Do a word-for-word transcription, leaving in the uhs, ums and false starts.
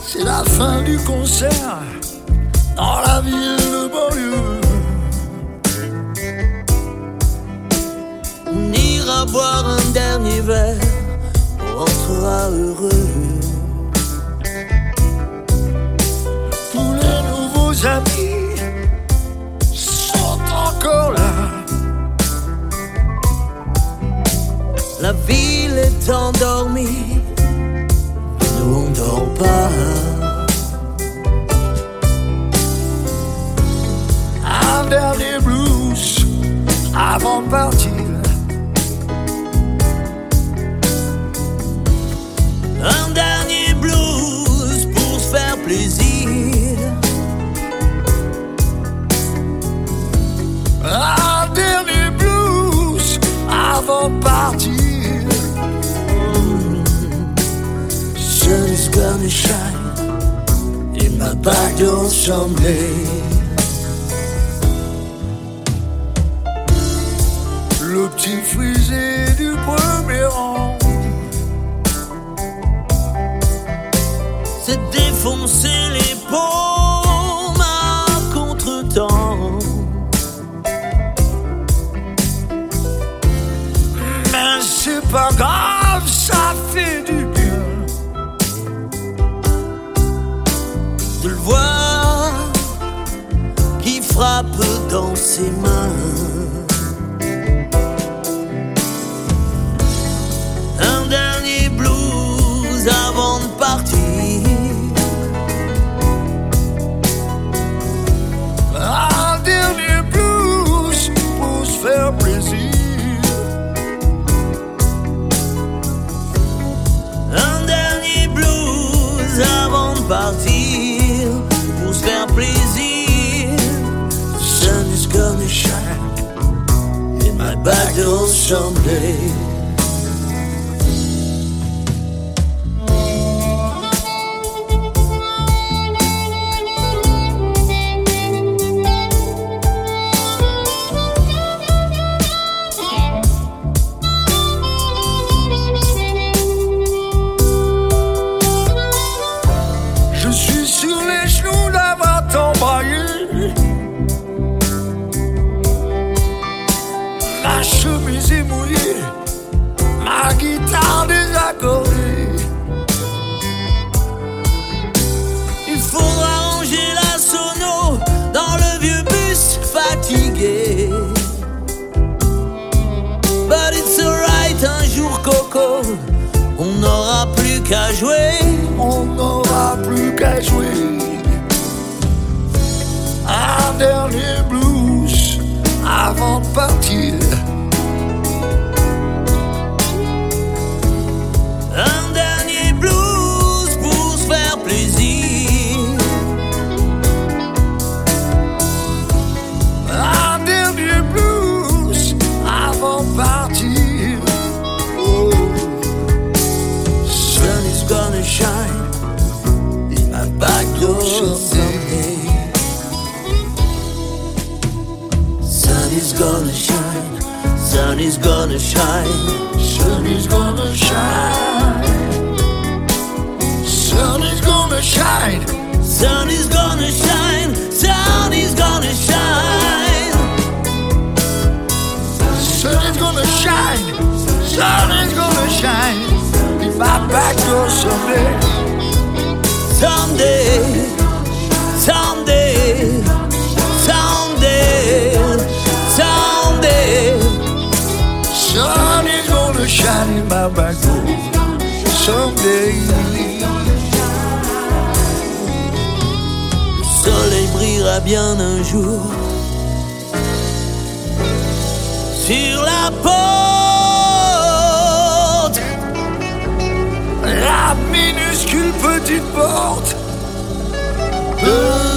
C'est la fin du concert dans la ville de banlieue. On ira boire un dernier verre, on rentrera heureux. Tous les nouveaux amis sont encore là. La ville est endormie, nous on dort pas. Un dernier blues avant de partir. Un dernier blues pour se faire plaisir. Un dernier blues avant de partir. Sun is gonna shine in my back door someday. Le petit frisé du premier rang s'est défoncé les paumes à contre-temps. Mais c'est pas grave, ça fait du bien De le voir qui frappe dans ses mains. Un dernier blues avant de partir. Un dernier blues pour se faire plaisir. Un dernier blues avant de partir pour se faire plaisir. The sun is gonna shine in my back door someday. Je suis sur les genoux d'avoir t'embraillé. Ma chemise est mouillée, ma guitare désaccordée. Il faudra ranger la sono dans le vieux bus fatigué. But it's alright, un jour Coco, on n'aura plus qu'à jouer. On n'aura plus qu'à jouer. Un dernier blues avant de partir. Un dernier blues pour se faire plaisir. Un dernier blues avant de partir. Oh. Sun is gonna shine in my back door someday. Sun is gonna shine, sun is gonna shine. Sun is gonna shine. Sun is gonna shine. Sun is gonna shine, sun is gonna shine. Sun is gonna shine. Sun is gonna shine. In my back door someday. Someday, someday, someday, someday. Sun is gonna shine in my back door someday. Le soleil brillera bien un jour sur la porte. La minuscule petite porte de